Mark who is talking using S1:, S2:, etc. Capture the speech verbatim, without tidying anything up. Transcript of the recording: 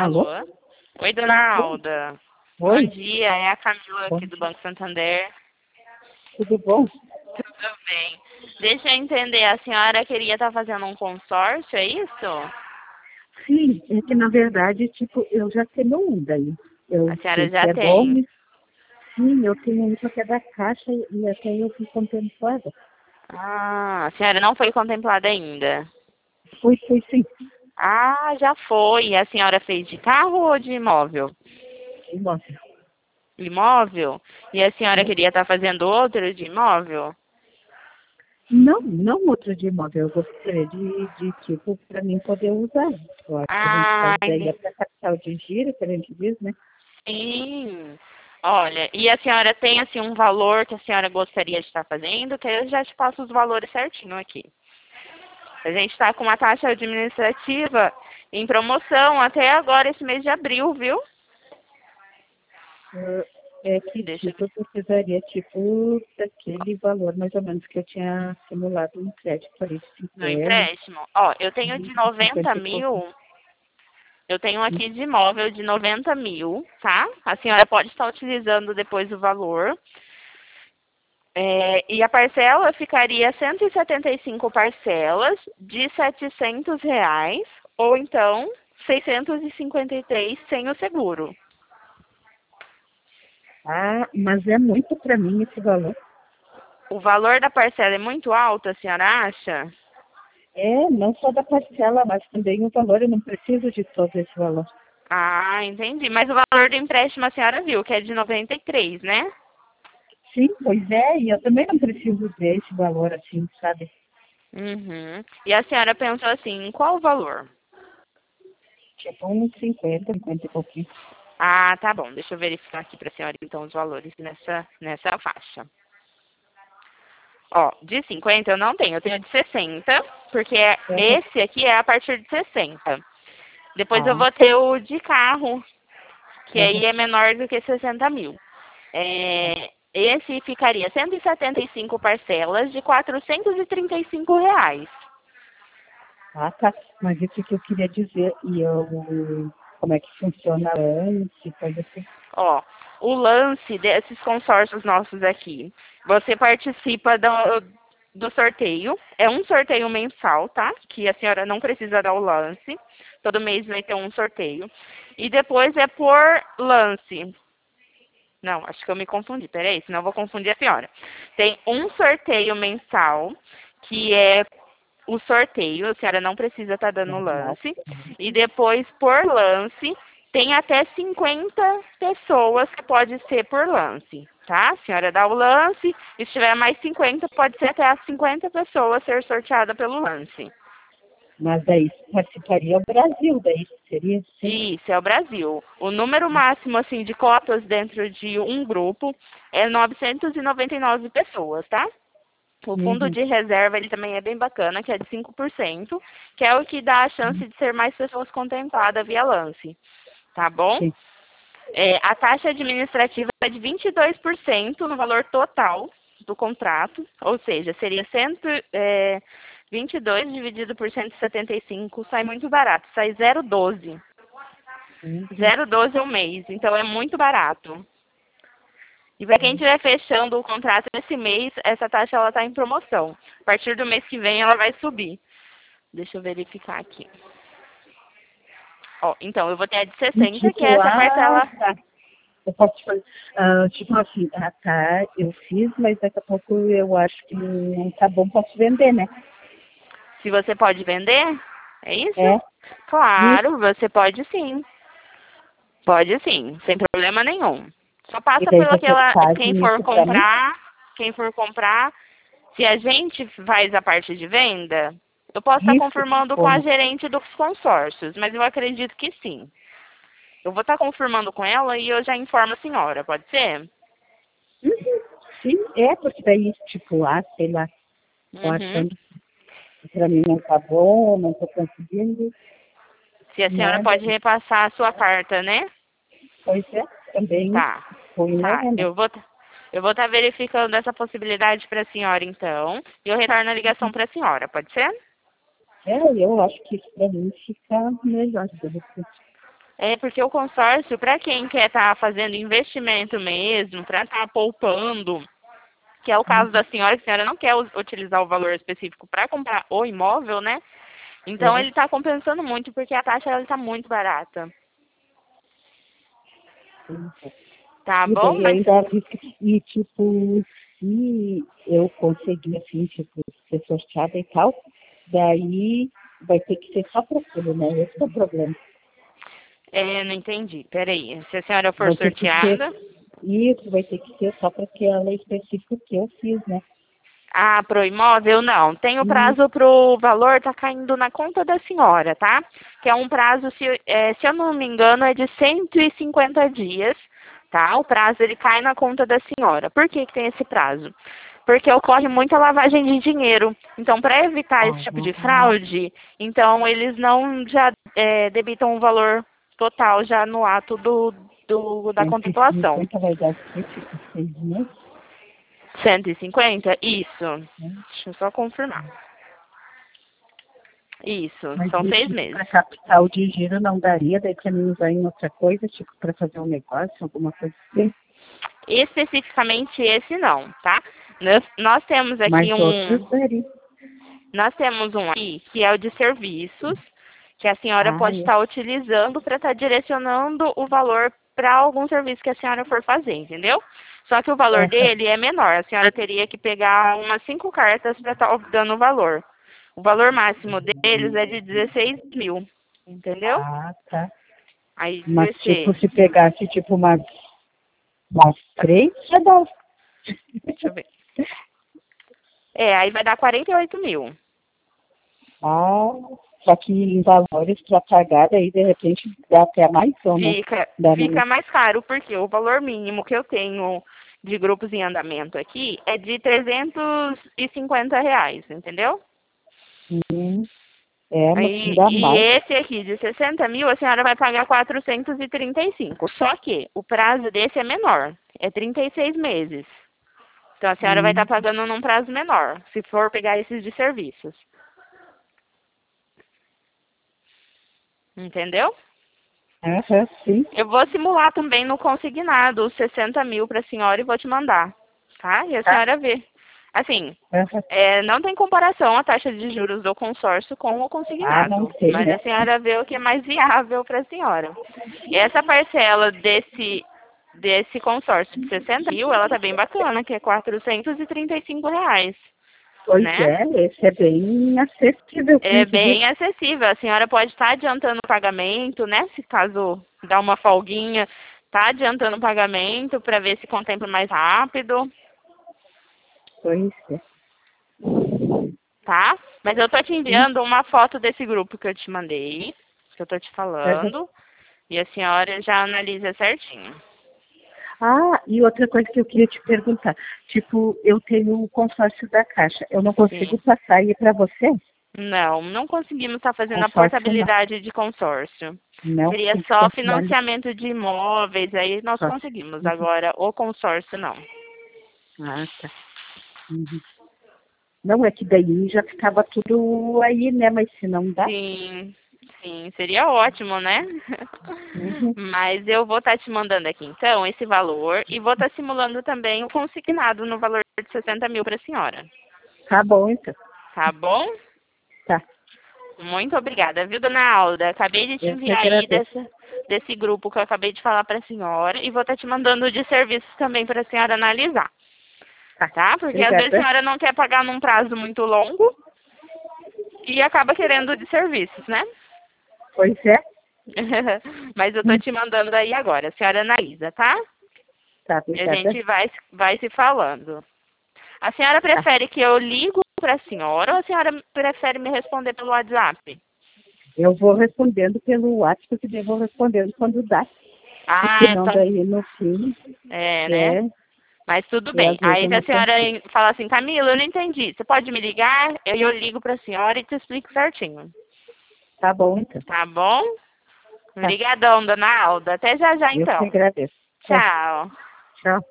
S1: Alô?
S2: Alô? Oi, dona Alda. Bom
S1: Oi,
S2: dia, é a Camila
S1: bom
S2: aqui do
S1: dia.
S2: Banco Santander.
S1: Tudo bom?
S2: Tudo bem. Deixa eu entender, a senhora queria estar fazendo um consórcio, é isso?
S1: Sim, é que na verdade, tipo, eu já tenho um daí.
S2: A
S1: Eu
S2: senhora
S1: sei que
S2: já
S1: é bom,
S2: tem.
S1: mas sim, eu tenho um que é da Caixa e até eu fui contemplada.
S2: Ah, a senhora não foi contemplada ainda.
S1: Foi, foi sim,
S2: Ah, já foi. E a senhora fez de carro ou de imóvel?
S1: imóvel.
S2: Imóvel? E a senhora queria estar fazendo outro de imóvel?
S1: Não, não outro de imóvel, eu gostaria de, de tipo, para mim poder usar. Eu acho que a gente
S2: Ah,
S1: faz daí até capital de giro, que a gente diz, né?
S2: sim. Olha, e a senhora tem assim um valor que a senhora gostaria de estar fazendo, que eu já te passo os valores certinho aqui. A gente está com uma taxa administrativa em promoção até agora esse mês de abril, viu?
S1: Ah, É que,
S2: Deixa eu
S1: tipo,
S2: ver.
S1: eu precisaria, tipo, daquele valor mais ou menos que eu tinha simulado um crédito ali de
S2: No
S1: cinquenta,
S2: empréstimo. Ó, eu tenho de noventa
S1: cinquenta e pouco.
S2: mil, eu tenho aqui de imóvel de noventa mil, tá? A senhora pode estar utilizando depois o valor. É, e a parcela ficaria cento e setenta e cinco parcelas de setecentos reais, ou então seiscentos e cinquenta e três sem o seguro.
S1: Ah, mas é muito para mim esse valor.
S2: O valor da parcela é muito alto, a senhora acha?
S1: É, não só da parcela, mas também o valor, eu não preciso de todo esse valor.
S2: Ah, entendi. Mas o valor do empréstimo a senhora viu, que é de noventa e três, né?
S1: Sim, pois é, e eu também não preciso desse valor assim, sabe?
S2: Uhum. E a senhora pensou assim, em qual valor?
S1: Tipo uns cinquenta, cinquenta e pouquinho.
S2: Ah, tá bom. Deixa eu verificar aqui para a senhora então os valores nessa, nessa faixa. Ó, de cinquenta eu não tenho, eu tenho de sessenta, porque é-
S1: Uhum.
S2: esse aqui é a partir de sessenta. Depois eu
S1: Ah,
S2: vou ter o de carro, que
S1: uhum.
S2: aí é menor do que sessenta mil. É, esse ficaria cento e setenta e cinco parcelas de quatrocentos e trinta e cinco reais.
S1: Ah, tá. Mas isso que eu queria dizer, e eu, como é que funciona antes, coisa assim.
S2: Ó, o lance desses consórcios nossos aqui, você participa do, do sorteio, é um sorteio mensal, tá? Que a senhora não precisa dar o lance, todo mês vai ter um sorteio. E depois é por lance. Não, acho que eu me confundi, peraí, senão eu vou confundir a senhora. Tem um sorteio mensal, que é o sorteio, a senhora não precisa estar dando
S1: Normal.
S2: lance. E depois, por lance, tem até cinquenta pessoas que pode ser por lance, tá? A senhora dá o lance, e se tiver mais cinquenta, pode ser até as cinquenta pessoas ser sorteada pelo lance.
S1: Mas daí participaria o Brasil, daí seria assim.
S2: Isso, é o Brasil. O número máximo, assim, de cotas dentro de um grupo é novecentas e noventa e nove pessoas, tá? O fundo
S1: Uhum.
S2: de reserva, ele também é bem bacana, que é de cinco por cento, que é o que dá a chance de ser mais pessoas contempladas via lance, tá bom?
S1: Sim.
S2: É, a taxa administrativa é de vinte e dois por cento no valor total do contrato, ou seja, seria cento, é, vinte e dois dividido por cento e setenta e cinco, sai muito barato, sai zero vírgula doze.
S1: Uhum.
S2: zero vírgula doze ao mês, então é muito barato. E para quem estiver fechando o contrato nesse mês, essa taxa ela está em promoção. A partir do mês que vem ela vai subir. Deixa eu verificar aqui. Ó, então, eu vou ter a de
S1: E
S2: sessenta, que é
S1: tipo,
S2: essa
S1: ah,
S2: parcela.
S1: tá. Eu posso fazer, ah, tipo assim, ah, tá, eu fiz, mas daqui a pouco eu acho que não tá bom, posso vender, né?
S2: Se você pode vender, é isso?
S1: É, isso.
S2: Claro, você pode sim. Pode sim, sem problema nenhum. Só
S1: E
S2: passa
S1: daí
S2: por
S1: vocês
S2: aquela. Quem
S1: fazem
S2: for
S1: isso pra mim?
S2: comprar, quem for comprar, se a gente faz a parte de venda, eu posso estar
S1: Isso,
S2: confirmando com a
S1: como?
S2: gerente dos consórcios, mas eu acredito que sim. Eu vou estar confirmando com ela e eu já informo a senhora, pode ser?
S1: Uhum. Sim, é, porque daí, tipo, ah, sei lá, tô
S2: Uhum.
S1: achando que pra mim não tá bom, não tô conseguindo,
S2: Se a senhora
S1: nada.
S2: pode repassar a sua carta, né?
S1: Pois é, também
S2: Tá.
S1: foi, né,
S2: Tá.
S1: né?
S2: Eu vou tá- eu vou estar verificando essa possibilidade para a senhora então, e eu retorno a ligação para a senhora, pode ser?
S1: É, eu acho que isso pra mim fica melhor, de repente.
S2: É porque o consórcio, para quem quer estar fazendo investimento mesmo, para estar poupando, que é o caso da senhora, que a senhora não quer us- utilizar o valor específico para comprar o imóvel, né? Então
S1: É.
S2: ele está compensando muito porque a taxa está muito barata. Tá
S1: E
S2: bom?
S1: daí
S2: Mas
S1: ainda arrisca. E tipo, se eu conseguir assim, tipo, ser sorteada e tal, daí vai ter que ser só para aquilo, né? Esse é o problema.
S2: é, não entendi. Peraí. Se a senhora for
S1: Vai ter que ser,
S2: sorteada.
S1: isso vai ter que ser só para aquela específica que eu fiz, né?
S2: Ah, pro imóvel não. Tem o
S1: E,
S2: prazo pro valor, tá caindo na conta da senhora, tá? Que é um prazo, se, é, se eu não me engano, é de cento e cinquenta dias, tá? O prazo ele cai na conta da senhora. Por que que tem esse prazo? Porque ocorre muita lavagem de dinheiro. Então, para evitar esse tipo de
S1: ah,
S2: fraude, então eles não já é, debitam o valor total já no ato do, do, da
S1: cento e
S2: contemplação.
S1: cinquenta vai dar o quê? Tipo, seis meses?
S2: cento e cinquenta? Isso.
S1: Né?
S2: Deixa eu só confirmar. Isso,
S1: Mas
S2: são
S1: e
S2: seis
S1: tipo,
S2: meses.
S1: para capital de giro não daria, daí para mim usar em outra coisa, tipo, para fazer um negócio, alguma coisa assim.
S2: Especificamente esse não, tá? Nós, nós temos aqui
S1: Mas outros
S2: um,
S1: daria.
S2: nós temos um aqui que é o de serviços, que a senhora
S1: Ah,
S2: pode
S1: é.
S2: estar utilizando para estar direcionando o valor para algum serviço que a senhora for fazer, entendeu? Só que o valor
S1: Aham.
S2: dele é menor. A senhora teria que pegar umas cinco cartas para estar dando o valor. O valor máximo deles é de dezesseis mil, entendeu?
S1: Ah, tá.
S2: Aí
S1: Mas tipo,
S2: dezesseis.
S1: se pegasse tipo umas, umas três, já dá.
S2: Deixa eu ver. É, aí vai dar quarenta e oito mil.
S1: Ah, só que em valores para pagar, daí de repente dá até mais ou não?
S2: Fica,
S1: Dá menos.
S2: fica mais caro, porque o valor mínimo que eu tenho de grupos em andamento aqui é de trezentos e cinquenta reais, entendeu?
S1: Hum, é, mas
S2: Aí,
S1: ainda
S2: e
S1: mais.
S2: esse aqui de sessenta mil, a senhora vai pagar quatrocentos e trinta e cinco. Só que o prazo desse é menor, é trinta e seis meses. Então a senhora vai estar
S1: Hum,
S2: pagando num prazo menor, se for pegar esses de serviços. Entendeu?
S1: aham, sim.
S2: Eu vou simular também no consignado os sessenta mil para a senhora e vou te mandar, tá? E a
S1: Tá.
S2: senhora vê. Assim,
S1: Aham.
S2: é, não tem comparação a taxa de juros do consórcio com o
S1: Ah, não
S2: consignado,
S1: tem,
S2: mas
S1: né?
S2: a senhora vê o que é mais viável para a senhora. Essa parcela desse, desse consórcio de sessenta mil, ela tá bem bacana, que é quatrocentos e trinta e cinco reais,
S1: Pois
S2: né?
S1: é, esse é bem acessível,
S2: É
S1: como se diz.
S2: bem acessível. A senhora pode estar adiantando o pagamento, né? Se caso dá uma folguinha, tá adiantando o pagamento para ver se contempla mais rápido,
S1: Pois é.
S2: tá? Mas eu tô te
S1: Sim.
S2: enviando uma foto desse grupo que eu te mandei, que eu tô te
S1: Aham.
S2: falando, e a senhora já analisa certinho.
S1: Ah, e outra coisa que eu queria te perguntar. Tipo, eu tenho o consórcio da Caixa. Eu não consigo
S2: Sim.
S1: passar aí para você?
S2: Não, não conseguimos estar fazendo a
S1: Consórcio não.
S2: portabilidade de consórcio.
S1: Não,
S2: Seria
S1: tem que
S2: só
S1: continuar ali.
S2: financiamento de imóveis, aí nós
S1: Só.
S2: conseguimos.
S1: Uhum.
S2: Agora, o consórcio não.
S1: Ah, tá. Uhum. Não, é que daí já ficava tudo aí, né? Mas se não dá.
S2: Sim, sim, seria ótimo, né?
S1: Uhum.
S2: Mas eu vou estar te mandando aqui, então, esse valor e vou estar simulando também o consignado no valor de sessenta mil para a senhora.
S1: Tá bom, então.
S2: Tá bom?
S1: Tá.
S2: Muito obrigada, viu, dona Alda? Acabei de te
S1: Eu que
S2: enviar aí
S1: agradeço.
S2: dessa, desse grupo que eu acabei de falar para a senhora e vou estar te mandando de serviços também para a senhora analisar,
S1: Tá.
S2: tá? Porque às vezes a
S1: Obrigada.
S2: senhora não quer pagar num prazo muito longo e acaba querendo de serviços, né?
S1: Pois é.
S2: Mas eu tô
S1: Hum.
S2: te mandando aí agora. A senhora analisa, tá?
S1: Tá,
S2: E a
S1: obrigada.
S2: gente vai, vai se falando. A senhora
S1: Tá.
S2: prefere que eu ligo para a senhora ou a senhora prefere me responder pelo WhatsApp?
S1: Eu vou respondendo pelo WhatsApp, porque daí eu vou respondendo quando dá.
S2: Ah,
S1: Porque não
S2: então.
S1: daí no fim,
S2: É, né?
S1: é,
S2: Mas tudo
S1: e
S2: bem.
S1: às vezes
S2: Aí
S1: eu
S2: se a
S1: não
S2: senhora
S1: consigo.
S2: fala assim, Camila, eu não entendi. Você pode me ligar? Eu, eu ligo para a senhora e te explico certinho.
S1: Tá bom, então.
S2: Tá bom?
S1: Tá.
S2: Obrigadão, dona Alda. Até já já,
S1: Eu que
S2: então.
S1: agradeço. Tá.
S2: Tchau.
S1: Tchau.